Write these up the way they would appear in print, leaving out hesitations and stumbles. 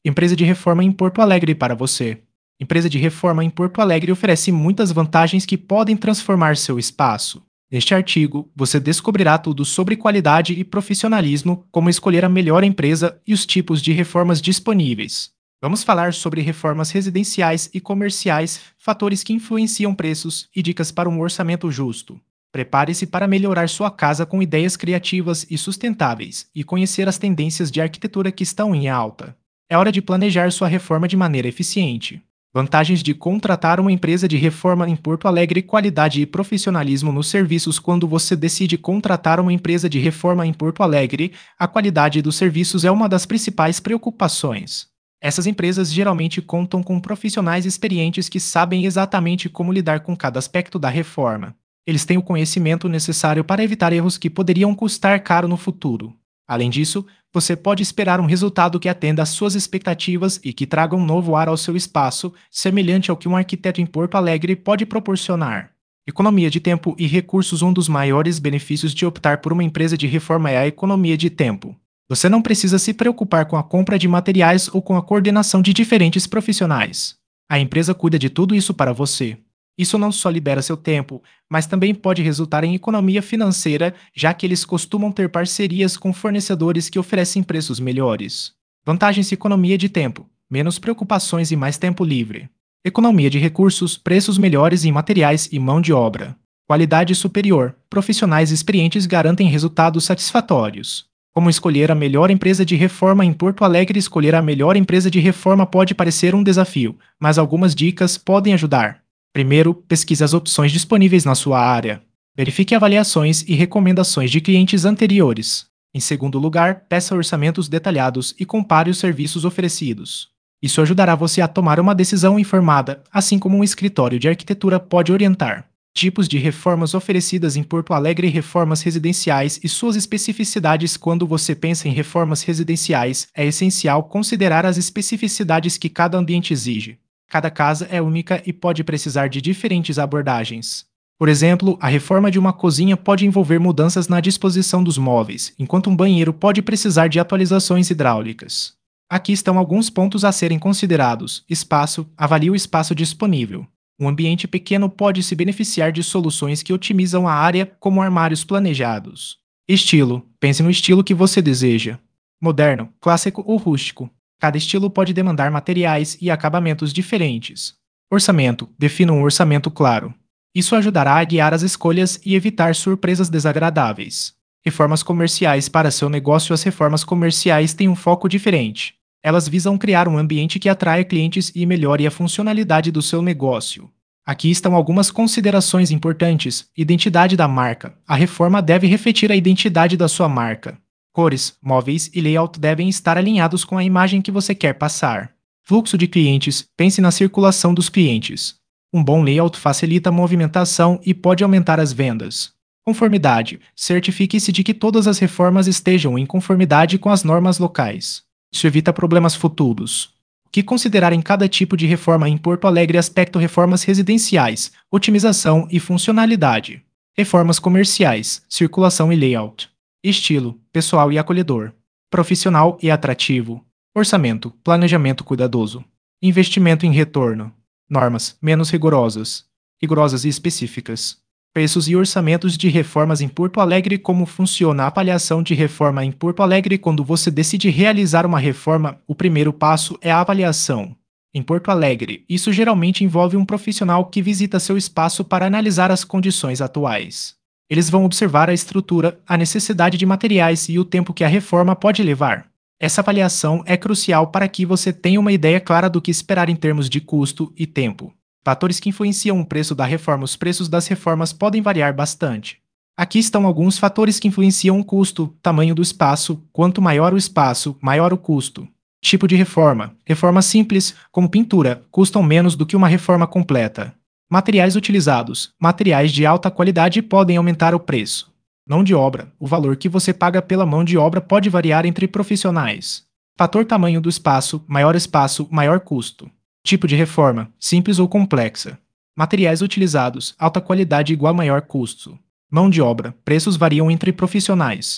Empresa de reforma em Porto Alegre para você. Empresa de reforma em Porto Alegre oferece muitas vantagens que podem transformar seu espaço. Neste artigo, você descobrirá tudo sobre qualidade e profissionalismo, como escolher a melhor empresa e os tipos de reformas disponíveis. Vamos falar sobre reformas residenciais e comerciais, fatores que influenciam preços e dicas para um orçamento justo. Prepare-se para melhorar sua casa com ideias criativas e sustentáveis e conhecer as tendências de arquitetura que estão em alta. É hora de planejar sua reforma de maneira eficiente. Vantagens de contratar uma empresa de reforma em Porto Alegre: qualidade e profissionalismo nos serviços. Quando você decide contratar uma empresa de reforma em Porto Alegre, a qualidade dos serviços é uma das principais preocupações. Essas empresas geralmente contam com profissionais experientes que sabem exatamente como lidar com cada aspecto da reforma. Eles têm o conhecimento necessário para evitar erros que poderiam custar caro no futuro. Além disso, você pode esperar um resultado que atenda às suas expectativas e que traga um novo ar ao seu espaço, semelhante ao que um arquiteto em Porto Alegre pode proporcionar. Economia de tempo e recursos: um dos maiores benefícios de optar por uma empresa de reforma é a economia de tempo. Você não precisa se preocupar com a compra de materiais ou com a coordenação de diferentes profissionais. A empresa cuida de tudo isso para você. Isso não só libera seu tempo, mas também pode resultar em economia financeira, já que eles costumam ter parcerias com fornecedores que oferecem preços melhores. Vantagens: economia de tempo, menos preocupações e mais tempo livre. Economia de recursos: preços melhores em materiais e mão de obra. Qualidade superior: profissionais experientes garantem resultados satisfatórios. Como escolher a melhor empresa de reforma em Porto Alegre? Escolher a melhor empresa de reforma pode parecer um desafio, mas algumas dicas podem ajudar. Primeiro, pesquise as opções disponíveis na sua área. Verifique avaliações e recomendações de clientes anteriores. Em segundo lugar, peça orçamentos detalhados e compare os serviços oferecidos. Isso ajudará você a tomar uma decisão informada, assim como um escritório de arquitetura pode orientar. Tipos de reformas oferecidas em Porto Alegre: reformas residenciais e suas especificidades. Quando você pensa em reformas residenciais, é essencial considerar as especificidades que cada ambiente exige. Cada casa é única e pode precisar de diferentes abordagens. Por exemplo, a reforma de uma cozinha pode envolver mudanças na disposição dos móveis, enquanto um banheiro pode precisar de atualizações hidráulicas. Aqui estão alguns pontos a serem considerados. Espaço: avalie o espaço disponível. Um ambiente pequeno pode se beneficiar de soluções que otimizam a área, como armários planejados. Estilo: pense no estilo que você deseja. Moderno, clássico ou rústico. Cada estilo pode demandar materiais e acabamentos diferentes. Orçamento: defina um orçamento claro. Isso ajudará a guiar as escolhas e evitar surpresas desagradáveis. Reformas comerciais: para seu negócio, as reformas comerciais têm um foco diferente. Elas visam criar um ambiente que atraia clientes e melhore a funcionalidade do seu negócio. Aqui estão algumas considerações importantes. Identidade da marca: a reforma deve refletir a identidade da sua marca. Cores, móveis e layout devem estar alinhados com a imagem que você quer passar. Fluxo de clientes: pense na circulação dos clientes. Um bom layout facilita a movimentação e pode aumentar as vendas. Conformidade: certifique-se de que todas as reformas estejam em conformidade com as normas locais. Isso evita problemas futuros. O que considerar em cada tipo de reforma em Porto Alegre? Aspecto: reformas residenciais, otimização e funcionalidade. Reformas comerciais, circulação e layout. Estilo: pessoal e acolhedor. Profissional e atrativo. Orçamento: planejamento cuidadoso. Investimento em retorno. Normas: menos rigorosas. Rigorosas e específicas. Preços e orçamentos de reformas em Porto Alegre. Como funciona a avaliação de reforma em Porto Alegre? Quando você decide realizar uma reforma, o primeiro passo é a avaliação. Em Porto Alegre, isso geralmente envolve um profissional que visita seu espaço para analisar as condições atuais. Eles vão observar a estrutura, a necessidade de materiais e o tempo que a reforma pode levar. Essa avaliação é crucial para que você tenha uma ideia clara do que esperar em termos de custo e tempo. Fatores que influenciam o preço da reforma: os preços das reformas podem variar bastante. Aqui estão alguns fatores que influenciam o custo: tamanho do espaço. Quanto maior o espaço, maior o custo. Tipo de reforma: reformas simples, como pintura, custam menos do que uma reforma completa. Materiais utilizados: materiais de alta qualidade podem aumentar o preço. Mão de obra: o valor que você paga pela mão de obra pode variar entre profissionais. Fator: tamanho do espaço, maior custo. Tipo de reforma: simples ou complexa. Materiais utilizados: alta qualidade igual maior custo. Mão de obra: preços variam entre profissionais.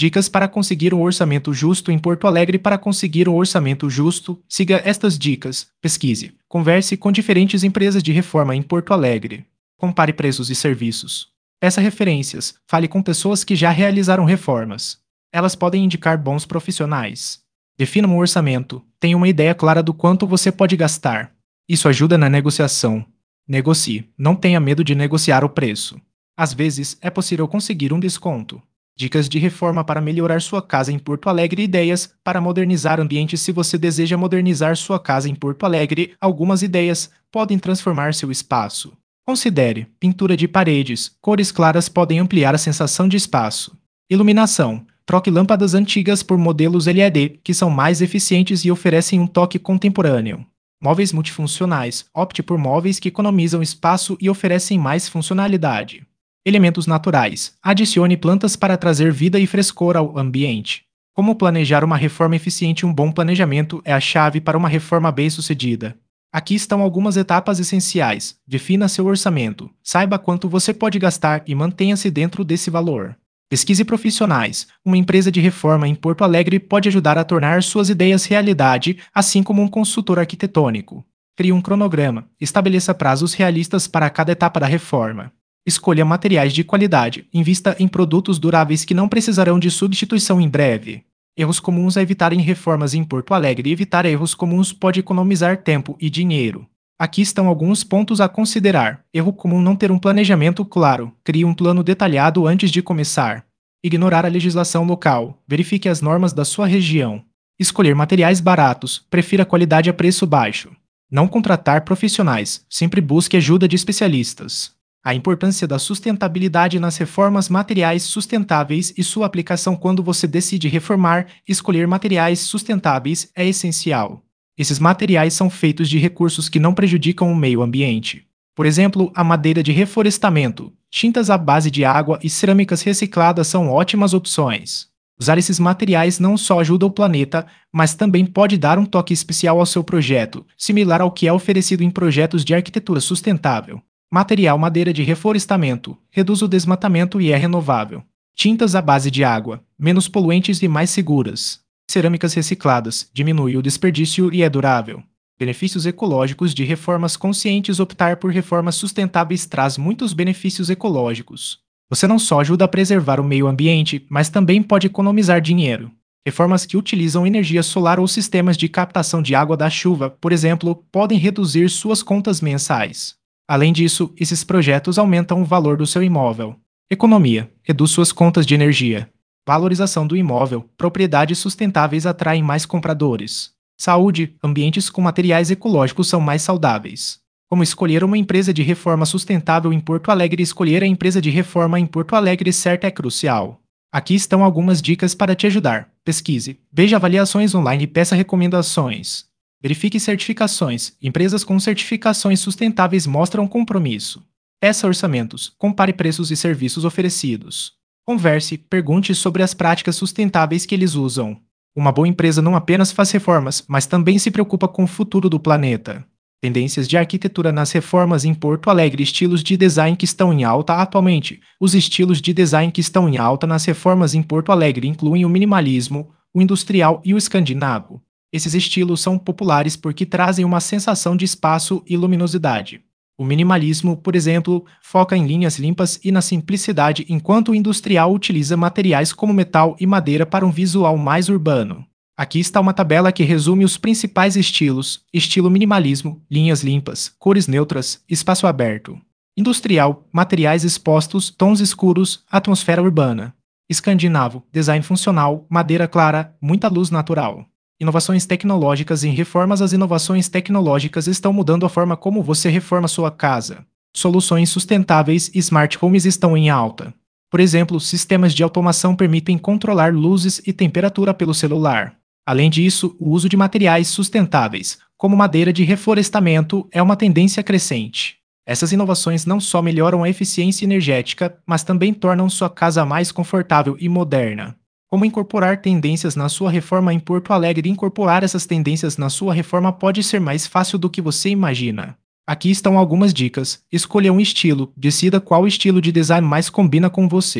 Dicas para conseguir um orçamento justo em Porto Alegre. Para conseguir um orçamento justo, siga estas dicas. Pesquise. Converse com diferentes empresas de reforma em Porto Alegre. Compare preços e serviços. Peça referências. Fale com pessoas que já realizaram reformas. Elas podem indicar bons profissionais. Defina um orçamento. Tenha uma ideia clara do quanto você pode gastar. Isso ajuda na negociação. Negocie. Não tenha medo de negociar o preço. Às vezes, é possível conseguir um desconto. Dicas de reforma para melhorar sua casa em Porto Alegre. Ideias para modernizar ambientes. Se você deseja modernizar sua casa em Porto Alegre, algumas ideias podem transformar seu espaço. Considere: pintura de paredes, cores claras podem ampliar a sensação de espaço. Iluminação: troque lâmpadas antigas por modelos LED, que são mais eficientes e oferecem um toque contemporâneo. Móveis multifuncionais: opte por móveis que economizam espaço e oferecem mais funcionalidade. Elementos naturais: adicione plantas para trazer vida e frescor ao ambiente. Como planejar uma reforma eficiente? Um bom planejamento é a chave para uma reforma bem-sucedida. Aqui estão algumas etapas essenciais. Defina seu orçamento. Saiba quanto você pode gastar e mantenha-se dentro desse valor. Pesquise profissionais. Uma empresa de reforma em Porto Alegre pode ajudar a tornar suas ideias realidade, assim como um consultor arquitetônico. Crie um cronograma. Estabeleça prazos realistas para cada etapa da reforma. Escolha materiais de qualidade. Invista em produtos duráveis que não precisarão de substituição em breve. Erros comuns a evitar em reformas em Porto Alegre. Evitar erros comuns pode economizar tempo e dinheiro. Aqui estão alguns pontos a considerar. Erro comum: não ter um planejamento claro. Crie um plano detalhado antes de começar. Ignorar a legislação local. Verifique as normas da sua região. Escolher materiais baratos. Prefira qualidade a preço baixo. Não contratar profissionais. Sempre busque ajuda de especialistas. A importância da sustentabilidade nas reformas. Materiais sustentáveis e sua aplicação. Quando você decide reformar, escolher materiais sustentáveis é essencial. Esses materiais são feitos de recursos que não prejudicam o meio ambiente. Por exemplo, a madeira de reflorestamento, tintas à base de água e cerâmicas recicladas são ótimas opções. Usar esses materiais não só ajuda o planeta, mas também pode dar um toque especial ao seu projeto, similar ao que é oferecido em projetos de arquitetura sustentável. Material: madeira de reflorestamento, reduz o desmatamento e é renovável. Tintas à base de água, menos poluentes e mais seguras. Cerâmicas recicladas, diminui o desperdício e é durável. Benefícios ecológicos de reformas conscientes. Optar por reformas sustentáveis traz muitos benefícios ecológicos. Você não só ajuda a preservar o meio ambiente, mas também pode economizar dinheiro. Reformas que utilizam energia solar ou sistemas de captação de água da chuva, por exemplo, podem reduzir suas contas mensais. Além disso, esses projetos aumentam o valor do seu imóvel. Economia: reduz suas contas de energia. Valorização do imóvel: propriedades sustentáveis atraem mais compradores. Saúde: ambientes com materiais ecológicos são mais saudáveis. Como escolher uma empresa de reforma sustentável em Porto Alegre? Escolher a empresa de reforma em Porto Alegre certa é crucial. Aqui estão algumas dicas para te ajudar. Pesquise. Veja avaliações online e peça recomendações. Verifique certificações. Empresas com certificações sustentáveis mostram compromisso. Peça orçamentos. Compare preços e serviços oferecidos. Converse, pergunte sobre as práticas sustentáveis que eles usam. Uma boa empresa não apenas faz reformas, mas também se preocupa com o futuro do planeta. Tendências de arquitetura nas reformas em Porto Alegre. Estilos de design que estão em alta atualmente. Os estilos de design que estão em alta nas reformas em Porto Alegre incluem o minimalismo, o industrial e o escandinavo. Esses estilos são populares porque trazem uma sensação de espaço e luminosidade. O minimalismo, por exemplo, foca em linhas limpas e na simplicidade, enquanto o industrial utiliza materiais como metal e madeira para um visual mais urbano. Aqui está uma tabela que resume os principais estilos: estilo minimalismo, linhas limpas, cores neutras, espaço aberto. Industrial, materiais expostos, tons escuros, atmosfera urbana. Escandinavo, design funcional, madeira clara, muita luz natural. Inovações tecnológicas em reformas. As inovações tecnológicas estão mudando a forma como você reforma sua casa. Soluções sustentáveis e smart homes estão em alta. Por exemplo, sistemas de automação permitem controlar luzes e temperatura pelo celular. Além disso, o uso de materiais sustentáveis, como madeira de reflorestamento, é uma tendência crescente. Essas inovações não só melhoram a eficiência energética, mas também tornam sua casa mais confortável e moderna. Como incorporar tendências na sua reforma em Porto Alegre? Incorporar essas tendências na sua reforma pode ser mais fácil do que você imagina. Aqui estão algumas dicas. Escolha um estilo. Decida qual estilo de design mais combina com você.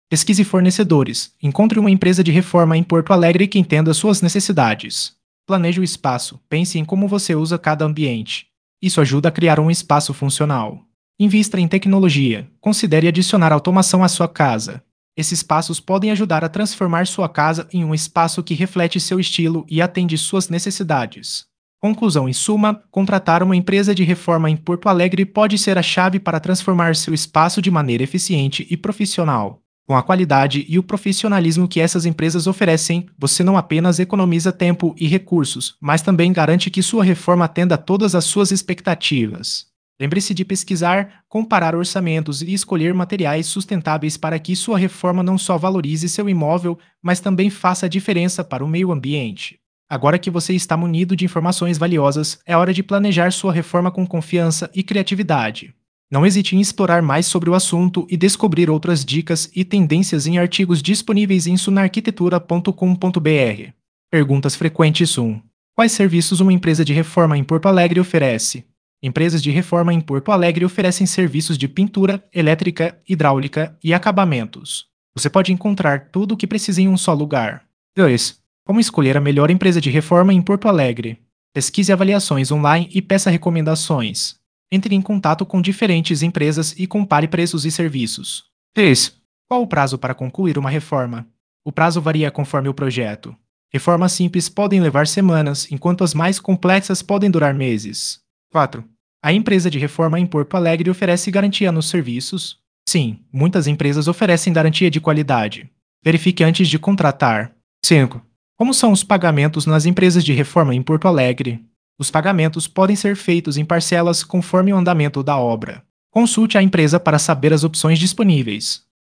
Pesquise fornecedores. Encontre uma empresa de reforma em Porto Alegre que entenda suas necessidades. Planeje o espaço. Pense em como você usa cada ambiente. Isso ajuda a criar um espaço funcional. Invista em tecnologia. Considere adicionar automação à sua casa. Esses passos podem ajudar a transformar sua casa em um espaço que reflete seu estilo e atende suas necessidades. Conclusão: em suma, contratar uma empresa de reforma em Porto Alegre pode ser a chave para transformar seu espaço de maneira eficiente e profissional. Com a qualidade e o profissionalismo que essas empresas oferecem, você não apenas economiza tempo e recursos, mas também garante que sua reforma atenda a todas as suas expectativas. Lembre-se de pesquisar, comparar orçamentos e escolher materiais sustentáveis para que sua reforma não só valorize seu imóvel, mas também faça a diferença para o meio ambiente. Agora que você está munido de informações valiosas, é hora de planejar sua reforma com confiança e criatividade. Não hesite em explorar mais sobre o assunto e descobrir outras dicas e tendências em artigos disponíveis em sunarquitetura.com.br. Perguntas frequentes 1. Quais serviços uma empresa de reforma em Porto Alegre oferece? Empresas de reforma em Porto Alegre oferecem serviços de pintura, elétrica, hidráulica e acabamentos. Você pode encontrar tudo o que precisa em um só lugar. 2. Como escolher a melhor empresa de reforma em Porto Alegre? Pesquise avaliações online e peça recomendações. Entre em contato com diferentes empresas e compare preços e serviços. 3. Qual o prazo para concluir uma reforma? O prazo varia conforme o projeto. Reformas simples podem levar semanas, enquanto as mais complexas podem durar meses. 4. A empresa de reforma em Porto Alegre oferece garantia nos serviços? Sim, muitas empresas oferecem garantia de qualidade. Verifique antes de contratar. 5. Como são os pagamentos nas empresas de reforma em Porto Alegre? Os pagamentos podem ser feitos em parcelas conforme o andamento da obra. Consulte a empresa para saber as opções disponíveis.